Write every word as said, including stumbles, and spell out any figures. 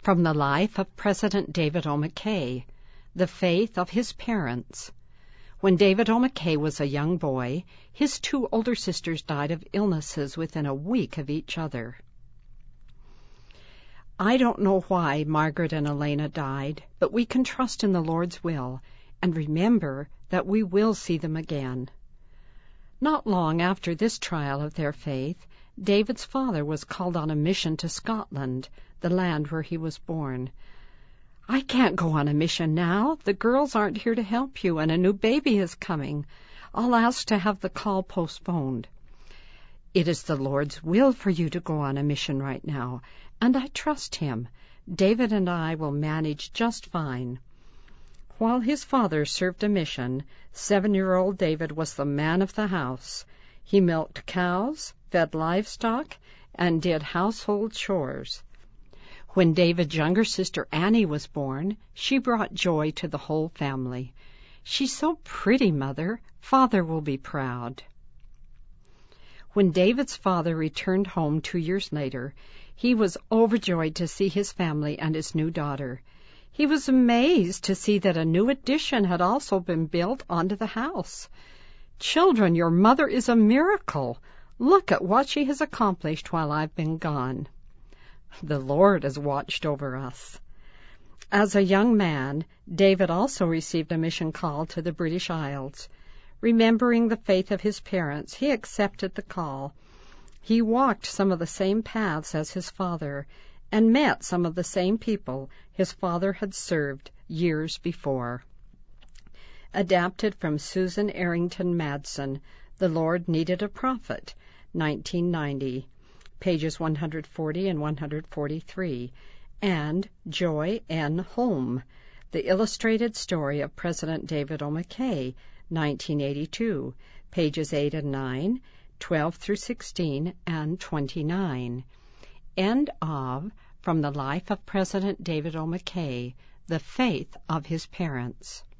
From the life of President David O. McKay, the faith of his parents. When David O. McKay was a young boy, his two older sisters died of illnesses within a week of each other. I don't know why Margaret and Elena died, but we can trust in the Lord's will and remember that we will see them again. Not long after this trial of their faith, David's father was called on a mission to Scotland, the land where he was born. "I can't go on a mission now. The girls aren't here to help you, and a new baby is coming. I'll ask to have the call postponed." "It is the Lord's will for you to go on a mission right now, and I trust Him. David and I will manage just fine." While his father served a mission, seven-year-old David was the man of the house. He milked cows, fed livestock, and did household chores. When David's younger sister Annie was born, she brought joy to the whole family. "She's so pretty, Mother. Father will be proud." When David's father returned home two years later, he was overjoyed to see his family and his new daughter. He was amazed to see that a new addition had also been built onto the house. "Children, your mother is a miracle. Look at what she has accomplished while I've been gone." The Lord has watched over us. As a young man, David also received a mission call to the British Isles. Remembering the faith of his parents, he accepted the call. He walked some of the same paths as his father and met some of the same people his father had served years before. Adapted from Susan Arrington Madsen, The Lord Needed a Prophet, nineteen ninety, pages one hundred forty and one hundred forty-three, and Joy N. Holm, The Illustrated Story of President David O. McKay, nineteen eighty-two, pages eight and nine, twelve through sixteen, and twenty-nine. End of From the Life of President David O. McKay, The Faith of His Parents.